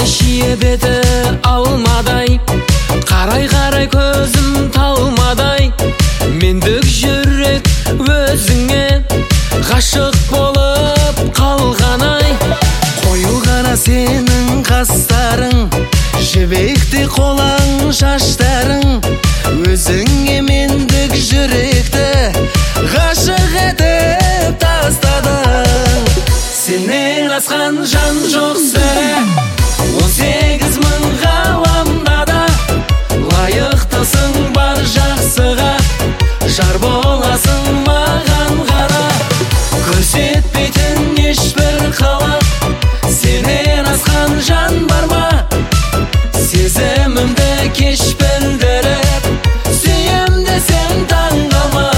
шие беті алмадай, қарай көзім талмадай, мендік жүрек өзіңе ғашық болып қалғанай. Қою ғана сенің қастарың, жібекті қолаң шаштарың, өзіңе мендік жүректі ғашық етіп тастадың. Сенен асқан жан жоқ сірә, 18 мың ғаламда да, лайықтысың бар жақсыға, жар боласың маған ғана, көрсетпейтін ешбір қалап. Сенен асқан жан бар ма, сезімімді кеш білдіріп, сүйем десең таң қалма.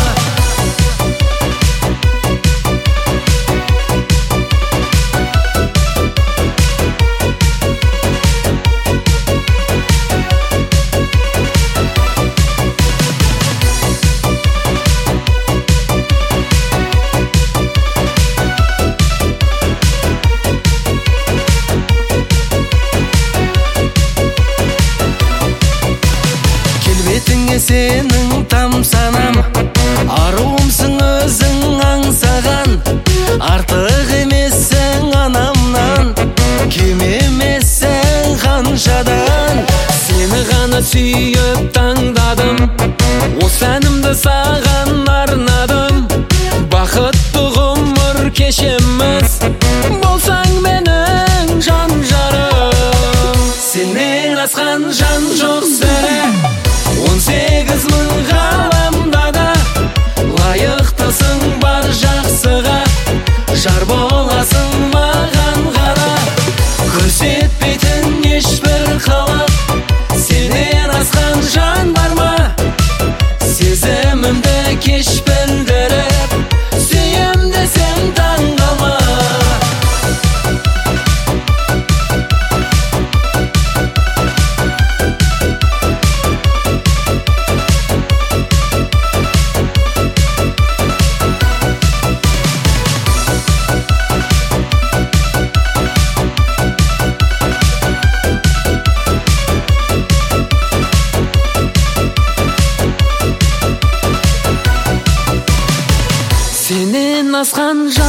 Сенің тамсанам, аруымсың өзің аңсаған, артық емессің анамнан, кем емессің қаншадан. Сені ғана сүйіп таңдадым, осы әнімді саған арнадым. Бақытты ғұмыр кешеміз, болсаң менің жан жарым. Сенен асқан жан жоқ сірә, 18 мың ғаламда да, лайықтысың бар жақсыға, жар боласың маған ғана, көрсетпейтін ешбір қалап. Сенен асқан жан бар ма, сезімімді кеш білдіріп, сүйем десең таң қалма. Сенен асқан жан